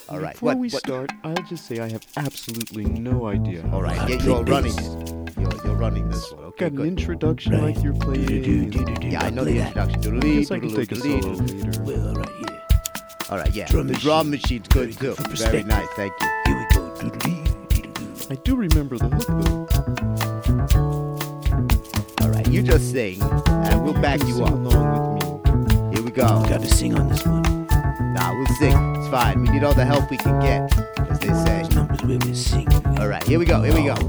All right. Before What? we what? start, I'll just say I have absolutely no idea. All right. Yeah, you're running. You're running this one. Okay. Got an Good. introduction like you're playing. Yeah, I know the introduction. I guess I can take a solo later. Well, all right, yeah. All right. Yeah. Drum The machine. drum machine's good too. For Very perspective. nice. Thank you. Here we go. Doodle-dee. I do remember the hook though. All right. You just sing, and we'll back you Sing up. along with me. Here we go. Got to sing on this one. Nah, we'll sing. It's fine. We need all the help we can get, as they say. These numbers where we sing. All right. Here we go. Here we go.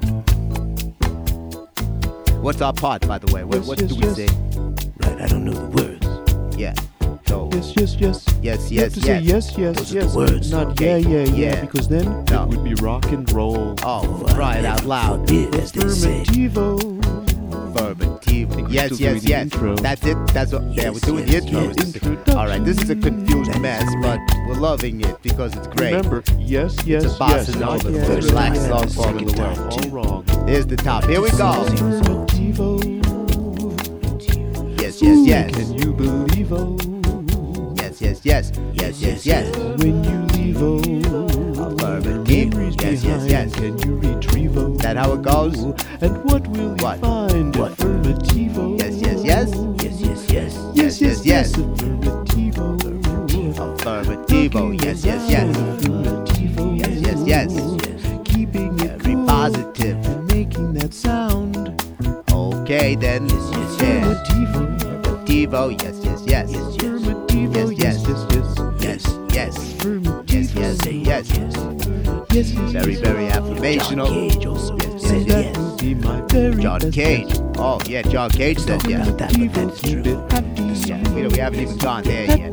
What's our part, by the way? What Yes, do we yes, say? Right, I don't know the words. Yeah. So. Yes, yes, yes. Yes, You have yes, to say yes. yes, yes, Those are yes. the words. Not Okay. yeah, Yeah. because then No. it would be rock and roll. Oh, cry it out loud. Forbid, as they say. Affirmativo. Affirmative. Yes, still yes, doing the yes. intro. That's it. That's what. Yeah, we're Yes, doing the yes, intro. yes. Introduction. All right. This is a confused That is mess, but we're loving it because it's great. Remember, yes, yes, It's a bossa yes. nova, not the yes, most yes, relaxed yes. song form in the Second world. time. All wrong. Here's the top. Here we go. Affirmativo. Yes, yes, yes. Can you believe oh? Yes, yes, yes. Yes, yes, yes. When you leave oh? Affirmative. Memories Yes, yes, behind, yes. Can you retrieve oh? Is that how it goes? And what will you What? find? What? Affirmativo. Yes, yes, yes. Yes, yes, yes. Yes, yes, yes. Affirmativo. Affirmativo. Yes, yes, yes. Affirmativo. Yes, yes, yes. Keeping it Very cool positive. and making that sound. Okay, then. Yes, yes. Affirmativo. Affirmativo. Yes, yes, yes. Affirmativo. Yes, yes. Yes, yes. Yes, yes. Affirmativo. Yes, yes, yes. Yes, yes. Very, very affirmational. John Cage also Yes, said yes, yes. That would be my very John best Cage. bet. Oh, yeah, John Cage said Talk yes. about that, but that is Keep true. it happy. Yeah, we haven't even gone there yet.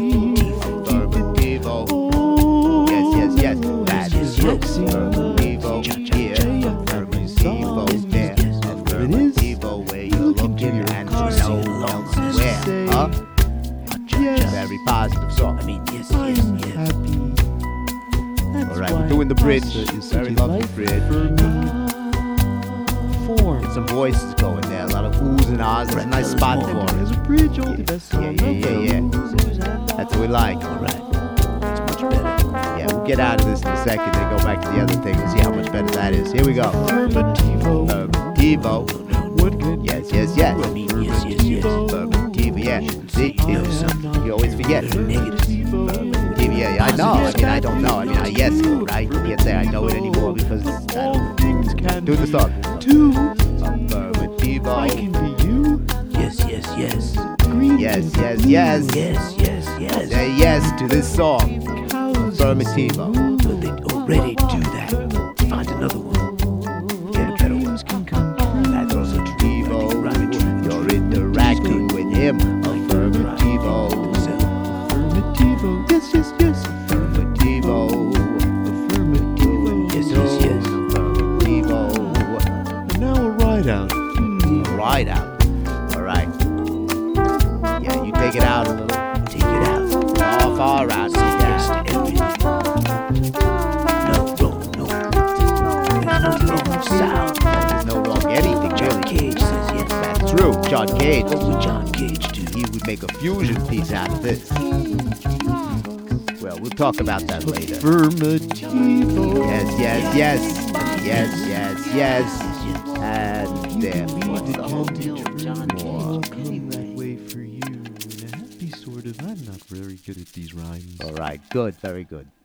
Affirmativo. Oh, Yes, yes, yes. That is true. sexy. Affirmativo here. Affirmativo there. Affirmativo where you're looking and no elsewhere. Huh? Yes, Very positive song. I mean, yes, I'm yes, yes. happy. That's All right, why we're doing the bridge. pasta is Very such a lovely life bridge. for me. Form. Some voices going there. A lot of oohs and ahs. It's a nice spot for As it. a bridge, all the best song Yeah, yeah, yeah, That's what we like. All right. It's much better. Yeah, we'll get out of this in a second and go back to the other thing and see how much better that is. Here we go. Affirmativo. Affirmativo. What can Yes, yes, yes. I mean, yes, yes, yes. Affirmativo, yeah. See, you always forget. Negative. Affirmativo, yeah. I know. I mean, I don't know. I mean, I yes, right? I can't say I know it anymore because I all don't things can do the be song. two. Affirmativo. I can be you. Yes, yes, yes. Green Yes, and yes, blue. yes. Yes, yes, yes. Say yes to this song. Cows Affirmativo. Well, they already do that. Find another one. Get a better one. dreams can come true. That's also true. Affirmativo. You're interacting with him. Affirmativo. Affirmativo. Yes, yes, yes. Affirmativo. Affirmativo. Yes, yes, yes. Affirmativo. And now a ride out. Right out. All right. Yeah, you take it out a little. Take it out. Far out. Say yes to everything. No wrong, no There's no wrong sound. There's no wrong anything, John really. Cage says yes. That's true. John Cage. What would John Cage do? He would make a fusion piece out of this. Well, we'll talk about that later. Affirmativo. Yes, yes, yes. Yes, yes, yes. And there. Believe it the can whole be deal, true. John I'll Cage? come that way for you. In a happy sort of. I'm not very good at these rhymes. All right, good, very good.